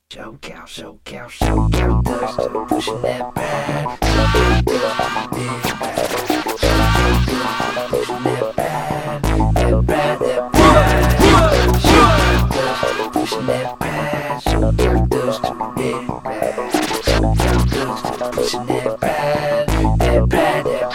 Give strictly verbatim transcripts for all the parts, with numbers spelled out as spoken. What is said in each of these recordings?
Show cow, show cow, show cow, dust, pushing that bad. Show cow, big bad. Pushing that bad, that bad, that bad. Show cow, dust, pushing that bad. Show cow, dust, big bad. Show cow, dust, pushing that bad, that bad, that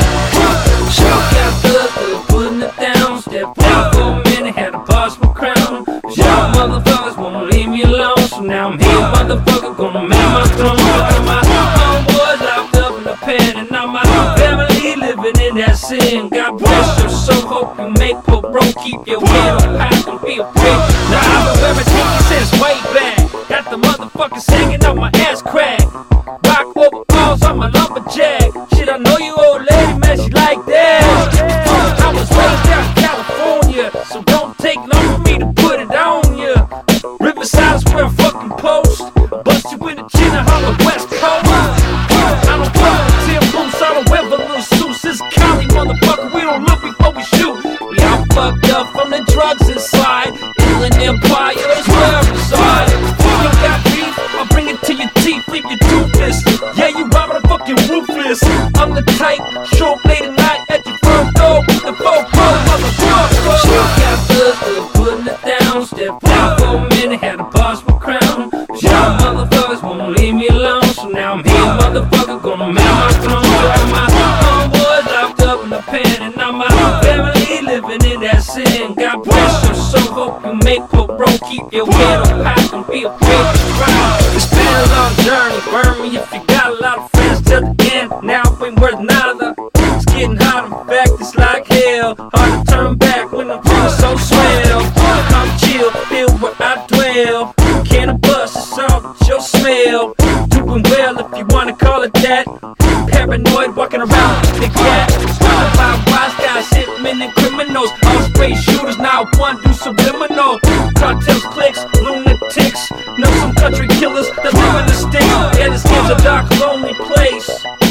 bad. Show cow, dust, putting it down. Step out for a minute, had to pass my crown. Y'all motherfuckers won't leave me alone. So now I'm here, motherfucker, gonna man my throne. Got my homeboys locked up in the pen, and now my family living in that sin. God bless your soul, hope you make parole. Keep your head up high, don't be a prick. Now I've been wearing Tiki since way back. Got the motherfuckers hanging on my ass crack. Rock overalls, I'm a lumberjack. Shit, I know you old lady, man, she like that. I was raised down in California, so don't take long for me to put it on ya. Riverside is where I fucking post. Bust you in the chin and holler West Coast. I don't fuck with tin boots, I don't wear little suits. This Cali motherfucker, we don't look before we shoot. We all fucked up from the drugs inside. Inland Empire is where I reside. You got beef, I'll bring it to your teeth, leave you toothless. Yeah, you robbing a fucking ruthless. I'm the type, show up late at night at your front door with the fofo, motherfucker. She got blood, still putting it down. Step out for a minute, had to pass my crown. Y'all motherfuckers won't leave me alone. So now I'm here, motherfucker, gonna man my throne. Got my homeboys locked up in the pen, and now my family living in that sin. God bless your soul, hope you make parole. Keep your head up high, don't be afraid to cry. It's been a long journey, burn me if you got a lot of friends till the end. Now it ain't worth nada. It's getting hot, in fact, it's like hell. Hard to turn back when I'm feeling so swell. Come chill, feel where I dwell. Can of bust, it's all that your smell. Doing well if you wanna call it that. Paranoid, walking around with the cat. Surrounded by wise guys, hitmen and criminals. All straight shooters, now one do subliminal. Cartels, clicks, lunatics. Know some country killers that live in the sticks. Yeah, this game's a dark, lonely place.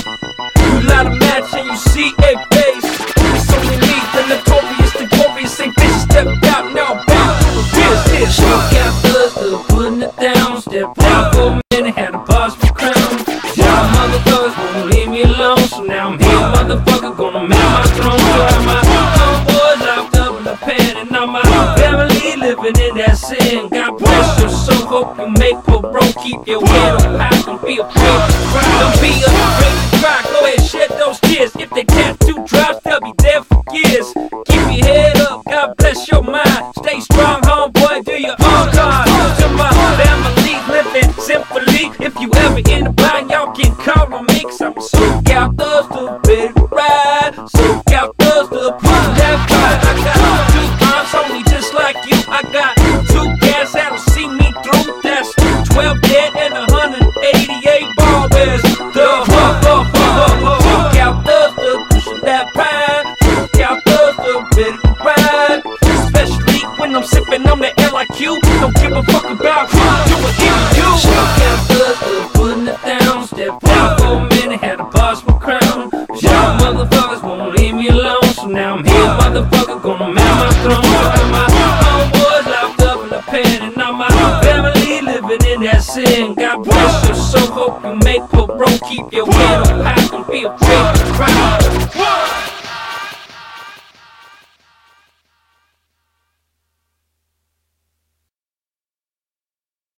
You light a match and you see a face. It's only me, the notorious, the glorious. Ain't bitches step out, now I'm back to the business. Show got blood, still putting it down. Step out for a minute, had to pass my crown. Y'all motherfuckers won't leave me alone. So now I'm here, motherfucker, gonna man my throne. Got my homeboys locked up in the pen, and now my family living in that sin. God bless your soul, hope you make parole. Keep your head up high, don't be afraid to cry. Don't be afraid to cry, go ahead, shed those tears. If they tattoo drops, they'll be there for years. Keep your head up, God bless your mind. Stay strong, homeboy, do your own God. To my family living simply. If you ever in the blind, y'all can call on me, cause I'm so out those to ready to ride. So out those to push that ride. I got two arms on me just like you. I got two gas that'll see me through. That's twelve dead and one hundred eighty-eight ball bears. The huh, huh, huh, huh. Look out those to pushing that ride. Look out those to ready to ride. Especially when I'm sipping on the L I Q. Don't give a fuck about who do it in you. Shout out those to putting it down. Step out for a minute, had to pass my crown. Y'all motherfuckers won't leave me alone. So now I'm here, motherfucker, gonna man my throne. Got my homeboys locked up in the pen, and now my family living in that sin. God bless your soul, hope you make parole. Keep your head up high, don't be afraid to cry.